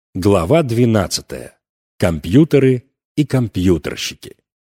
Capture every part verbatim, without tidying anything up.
Глава двенадцатая. Компьютеры и компьютерщики.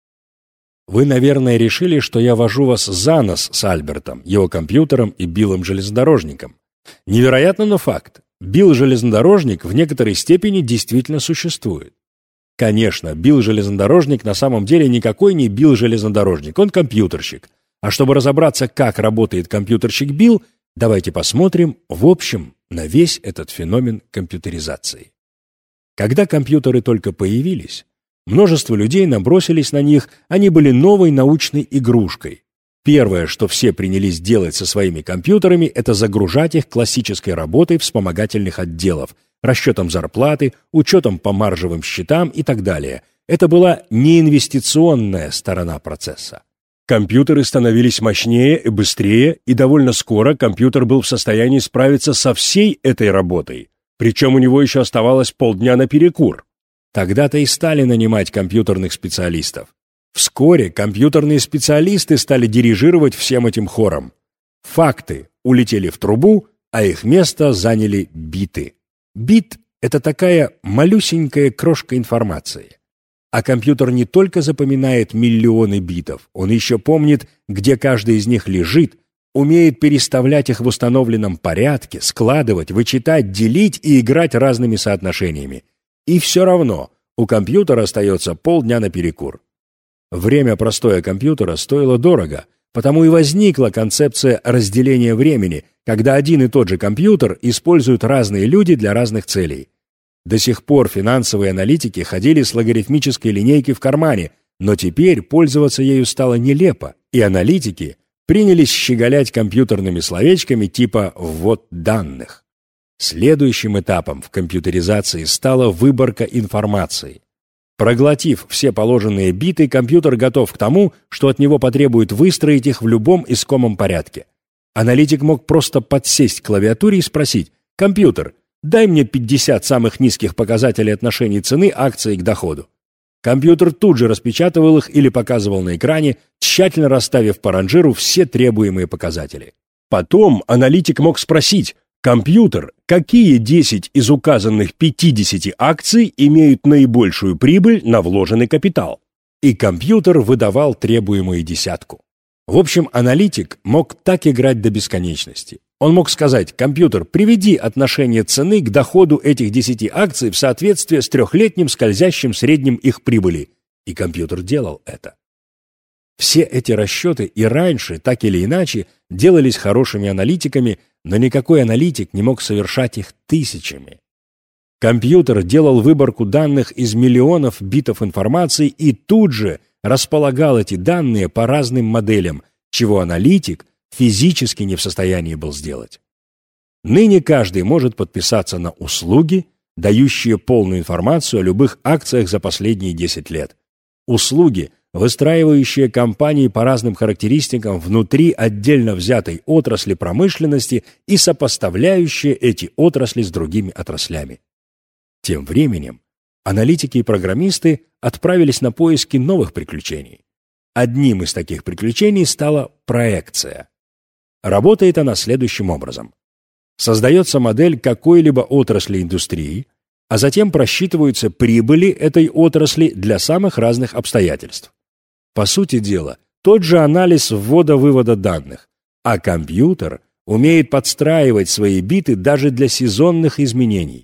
Вы, наверное, решили, что я вожу вас за нос с Альбертом, его компьютером и Биллом-железнодорожником. Невероятно, но факт. Билл-железнодорожник в некоторой степени действительно существует. Конечно, Билл-железнодорожник на самом деле никакой не Билл-железнодорожник, он компьютерщик. А чтобы разобраться, как работает компьютерщик Билл, давайте посмотрим, в общем, на весь этот феномен компьютеризации. Когда компьютеры только появились, множество людей набросились на них, они были новой научной игрушкой. Первое, что все принялись делать со своими компьютерами, это загружать их классической работой вспомогательных отделов, расчетом зарплаты, учетом по маржевым счетам и так далее. Это была неинвестиционная сторона процесса. Компьютеры становились мощнее и быстрее, и довольно скоро компьютер был в состоянии справиться со всей этой работой. Причем у него еще оставалось полдня на перекур. Тогда-то и стали нанимать компьютерных специалистов. Вскоре компьютерные специалисты стали дирижировать всем этим хором. Факты улетели в трубу, а их место заняли биты. Бит — это такая малюсенькая крошка информации. А компьютер не только запоминает миллионы битов, он еще помнит, где каждый из них лежит, умеет переставлять их в установленном порядке, складывать, вычитать, делить и играть разными соотношениями. И все равно у компьютера остается полдня на перекур. Время простоя компьютера стоило дорого, потому и возникла концепция разделения времени, когда один и тот же компьютер используют разные люди для разных целей. До сих пор финансовые аналитики ходили с логарифмической линейкой в кармане, но теперь пользоваться ею стало нелепо, и аналитики принялись щеголять компьютерными словечками типа «ввод данных». Следующим этапом в компьютеризации стала выборка информации. Проглотив все положенные биты, компьютер готов к тому, что от него потребует выстроить их в любом искомом порядке. Аналитик мог просто подсесть к клавиатуре и спросить: «Компьютер, дай мне пятьдесят самых низких показателей отношений цены акции к доходу». Компьютер тут же распечатывал их или показывал на экране, тщательно расставив по ранжиру все требуемые показатели. Потом аналитик мог спросить: «Компьютер, какие десять из указанных пятидесяти акций имеют наибольшую прибыль на вложенный капитал?» И компьютер выдавал требуемую десятку. В общем, аналитик мог так играть до бесконечности. Он мог сказать: «Компьютер, приведи отношение цены к доходу этих десяти акций в соответствие с трехлетним скользящим средним их прибыли». И компьютер делал это. Все эти расчеты и раньше, так или иначе, делались хорошими аналитиками, но никакой аналитик не мог совершать их тысячами. Компьютер делал выборку данных из миллионов битов информации и тут же располагал эти данные по разным моделям, чего аналитик физически не в состоянии был сделать. Ныне каждый может подписаться на услуги, дающие полную информацию о любых акциях за последние десять лет. Услуги, выстраивающие компании по разным характеристикам внутри отдельно взятой отрасли промышленности и сопоставляющие эти отрасли с другими отраслями. Тем временем аналитики и программисты отправились на поиски новых приключений. Одним из таких приключений стала проекция. Работает она следующим образом. Создается модель какой-либо отрасли индустрии, а затем просчитываются прибыли этой отрасли для самых разных обстоятельств. По сути дела, тот же анализ ввода-вывода данных, а компьютер умеет подстраивать свои биты даже для сезонных изменений.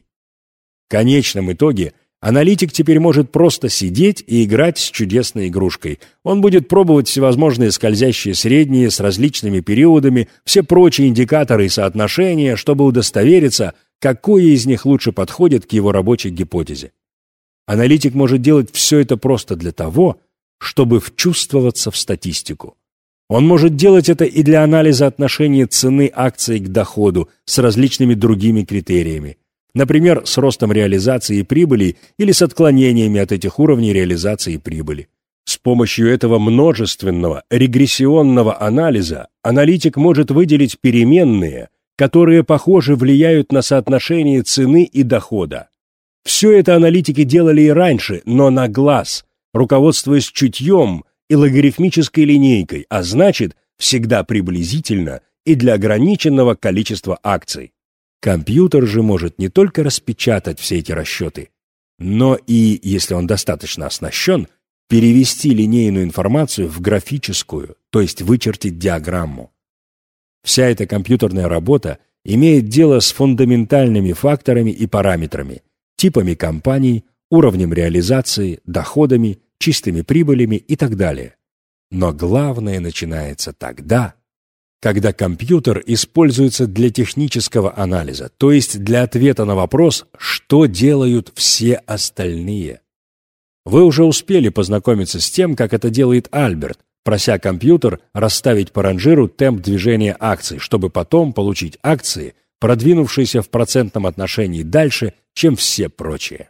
В конечном итоге аналитик теперь может просто сидеть и играть с чудесной игрушкой. Он будет пробовать всевозможные скользящие средние с различными периодами, все прочие индикаторы и соотношения, чтобы удостовериться, какое из них лучше подходит к его рабочей гипотезе. Аналитик может делать все это просто для того, чтобы вчувствоваться в статистику. Он может делать это и для анализа отношения цены акций к доходу с различными другими критериями. Например, с ростом реализации прибыли или с отклонениями от этих уровней реализации прибыли. С помощью этого множественного регрессионного анализа аналитик может выделить переменные, которые, похоже, влияют на соотношение цены и дохода. Все это аналитики делали и раньше, но на глаз, руководствуясь чутьем и логарифмической линейкой, а значит, всегда приблизительно и для ограниченного количества акций. Компьютер же может не только распечатать все эти расчеты, но и, если он достаточно оснащен, перевести линейную информацию в графическую, то есть вычертить диаграмму. Вся эта компьютерная работа имеет дело с фундаментальными факторами и параметрами, типами компаний, уровнем реализации, доходами, чистыми прибылями и так далее. Но главное начинается тогда, когда компьютер используется для технического анализа, то есть для ответа на вопрос, что делают все остальные. Вы уже успели познакомиться с тем, как это делает Альберт, прося компьютер расставить по ранжиру темп движения акций, чтобы потом получить акции, продвинувшиеся в процентном отношении дальше, чем все прочие.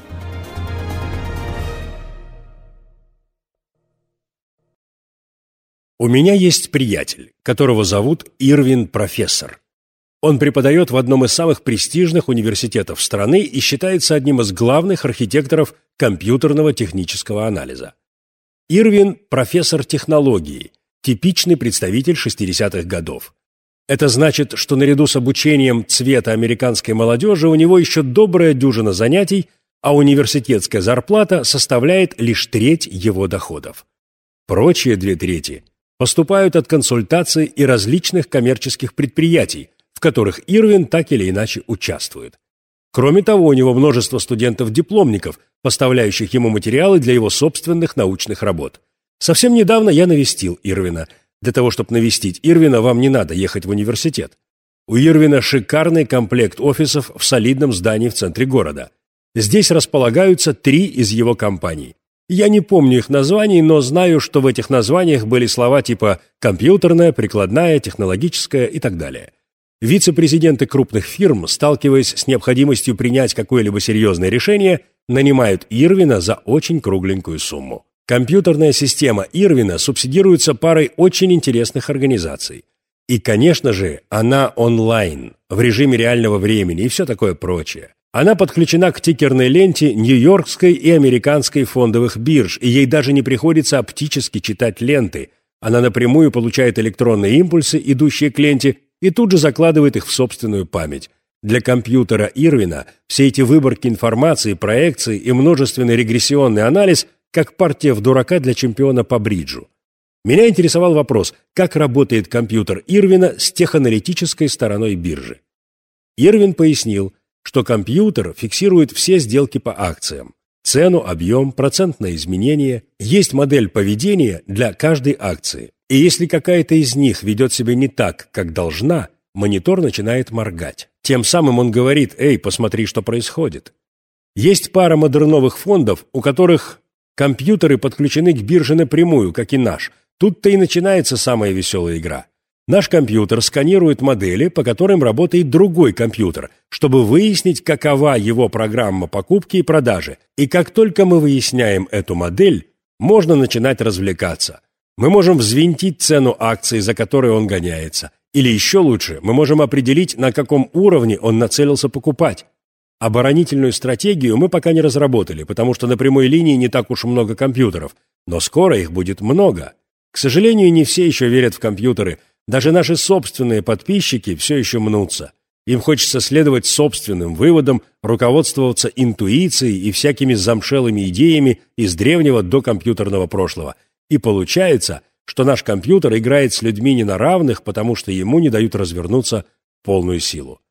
У меня есть приятель, которого зовут Ирвин Профессор. Он преподает в одном из самых престижных университетов страны и считается одним из главных архитекторов компьютерного технического анализа. Ирвин – профессор технологии, типичный представитель шестидесятых годов. Это значит, что наряду с обучением цвета американской молодежи у него еще добрая дюжина занятий, а университетская зарплата составляет лишь треть его доходов. Прочие две трети поступают от консультаций и различных коммерческих предприятий, в которых Ирвин так или иначе участвует. Кроме того, у него множество студентов-дипломников, поставляющих ему материалы для его собственных научных работ. Совсем недавно я навестил Ирвина. Для того, чтобы навестить Ирвина, вам не надо ехать в университет. У Ирвина шикарный комплект офисов в солидном здании в центре города. Здесь располагаются три из его компаний. Я не помню их названий, но знаю, что в этих названиях были слова типа «компьютерная», «прикладная», «технологическая» и так далее. Вице-президенты крупных фирм, сталкиваясь с необходимостью принять какое-либо серьезное решение, нанимают Ирвина за очень кругленькую сумму. Компьютерная система Ирвина субсидируется парой очень интересных организаций. И, конечно же, она онлайн, в режиме реального времени и все такое прочее. Она подключена к тикерной ленте нью-йоркской и американской фондовых бирж, и ей даже не приходится оптически читать ленты. Она напрямую получает электронные импульсы, идущие к ленте, и тут же закладывает их в собственную память. Для компьютера Ирвина все эти выборки информации, проекции и множественный регрессионный анализ как партия в дурака для чемпиона по бриджу. Меня интересовал вопрос, как работает компьютер Ирвина с теханалитической стороной биржи. Ирвин пояснил, что компьютер фиксирует все сделки по акциям. Цену, объем, процентное изменение. Есть модель поведения для каждой акции. И если какая-то из них ведет себя не так, как должна, монитор начинает моргать. Тем самым он говорит: «Эй, посмотри, что происходит». Есть пара модерновых фондов, у которых компьютеры подключены к бирже напрямую, как и наш. Тут-то и начинается самая веселая игра. Наш компьютер сканирует модели, по которым работает другой компьютер, чтобы выяснить, какова его программа покупки и продажи. И как только мы выясняем эту модель, можно начинать развлекаться. Мы можем взвинтить цену акции, за которой он гоняется. Или еще лучше, мы можем определить, на каком уровне он нацелился покупать. Оборонительную стратегию мы пока не разработали, потому что на прямой линии не так уж много компьютеров. Но скоро их будет много. К сожалению, не все еще верят в компьютеры. Даже наши собственные подписчики все еще мнутся. Им хочется следовать собственным выводам, руководствоваться интуицией и всякими замшелыми идеями из древнего до компьютерного прошлого. И получается, что наш компьютер играет с людьми не на равных, потому что ему не дают развернуться в полную силу.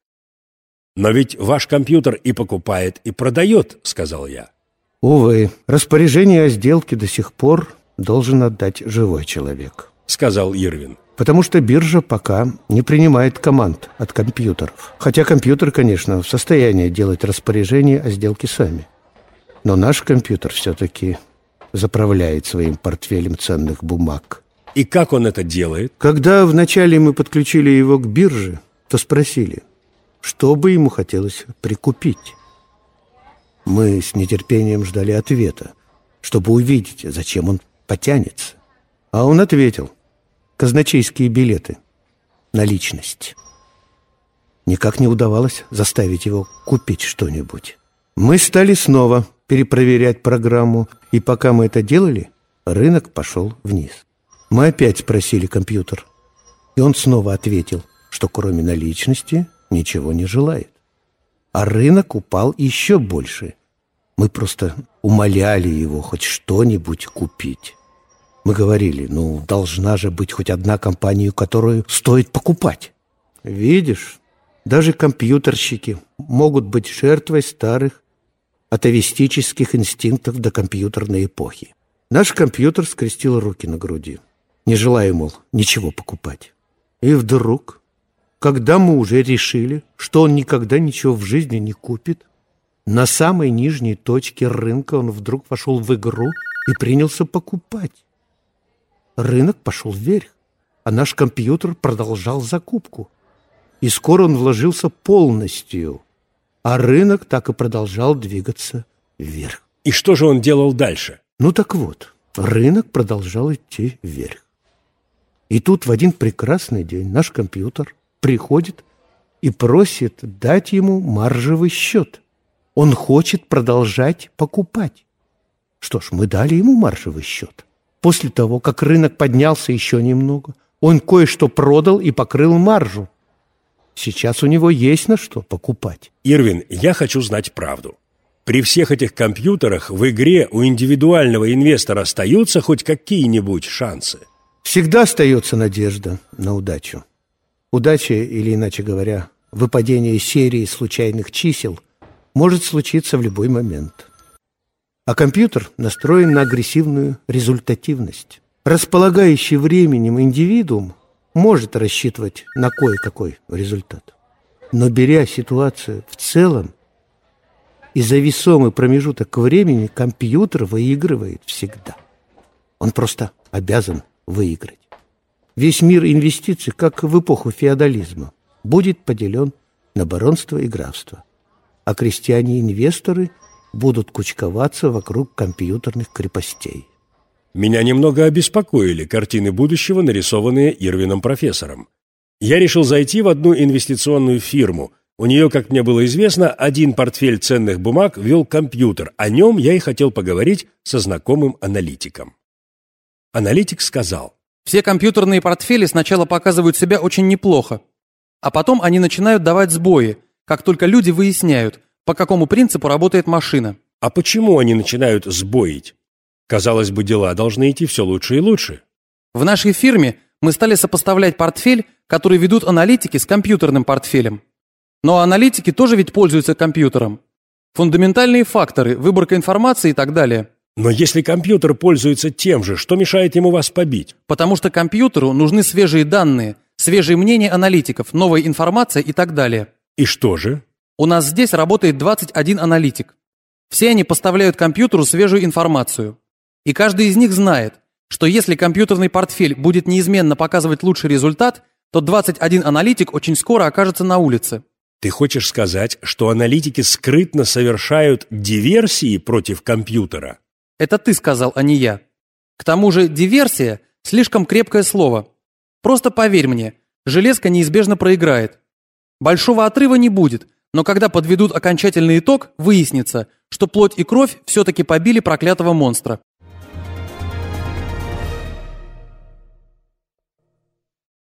«Но ведь ваш компьютер и покупает, и продает», — сказал я. «Увы, распоряжение о сделке до сих пор должен отдать живой человек», — сказал Ирвин. «Потому что биржа пока не принимает команд от компьютеров. Хотя компьютер, конечно, в состоянии делать распоряжения о сделке сами. Но наш компьютер все-таки заправляет своим портфелем ценных бумаг». «И как он это делает?» «Когда вначале мы подключили его к бирже, то спросили, что бы ему хотелось прикупить. Мы с нетерпением ждали ответа, чтобы увидеть, зачем он потянется. А он ответил: казначейские билеты, наличность. Никак не удавалось заставить его купить что-нибудь. Мы стали снова перепроверять программу, и пока мы это делали, рынок пошел вниз. Мы опять спросили компьютер, и он снова ответил, что кроме наличности ничего не желает. А рынок упал еще больше. Мы просто умоляли его хоть что-нибудь купить. Мы говорили, ну, должна же быть хоть одна компания, которую стоит покупать. Видишь, даже компьютерщики могут быть жертвой старых атовистических инстинктов до компьютерной эпохи. Наш компьютер скрестил руки на груди, не желая, мол, ничего покупать. И вдруг, когда мы уже решили, что он никогда ничего в жизни не купит, на самой нижней точке рынка он вдруг вошел в игру и принялся покупать. Рынок пошел вверх, а наш компьютер продолжал закупку. И скоро он вложился полностью, а рынок так и продолжал двигаться вверх. И что же он делал дальше? Ну так вот, рынок продолжал идти вверх. И тут в один прекрасный день наш компьютер приходит и просит дать ему маржевый счет. Он хочет продолжать покупать. Что ж, мы дали ему маржевый счет. После того, как рынок поднялся еще немного, он кое-что продал и покрыл маржу. Сейчас у него есть на что покупать. Ирвин, я хочу знать правду. При всех этих компьютерах в игре у индивидуального инвестора остаются хоть какие-нибудь шансы? Всегда остается надежда на удачу. Удача, или иначе говоря, выпадение серии случайных чисел, может случиться в любой момент. А компьютер настроен на агрессивную результативность. Располагающий временем индивидуум может рассчитывать на кое-какой результат. Но беря ситуацию в целом, и за весомый промежуток времени компьютер выигрывает всегда. Он просто обязан выиграть. Весь мир инвестиций, как в эпоху феодализма, будет поделен на баронство и графство. А крестьяне-инвесторы будут кучковаться вокруг компьютерных крепостей. Меня немного обеспокоили картины будущего, нарисованные Ирвином профессором. Я решил зайти в одну инвестиционную фирму. У нее, как мне было известно, один портфель ценных бумаг вел компьютер. О нем я и хотел поговорить со знакомым аналитиком. Аналитик сказал: все компьютерные портфели сначала показывают себя очень неплохо, а потом они начинают давать сбои, как только люди выясняют, по какому принципу работает машина. А почему они начинают сбоить? Казалось бы, дела должны идти все лучше и лучше. В нашей фирме мы стали сопоставлять портфель, который ведут аналитики, с компьютерным портфелем. Но аналитики тоже ведь пользуются компьютером. Фундаментальные факторы, выборка информации и так далее. Но если компьютер пользуется тем же, что мешает ему вас побить? Потому что компьютеру нужны свежие данные, свежие мнения аналитиков, новая информация и так далее. И что же? У нас здесь работает двадцать один аналитик. Все они поставляют компьютеру свежую информацию. И каждый из них знает, что если компьютерный портфель будет неизменно показывать лучший результат, то двадцать один аналитик очень скоро окажется на улице. Ты хочешь сказать, что аналитики скрытно совершают диверсии против компьютера? Это ты сказал, а не я. К тому же диверсия – слишком крепкое слово. Просто поверь мне, железка неизбежно проиграет. Большого отрыва не будет, но когда подведут окончательный итог, выяснится, что плоть и кровь все-таки побили проклятого монстра.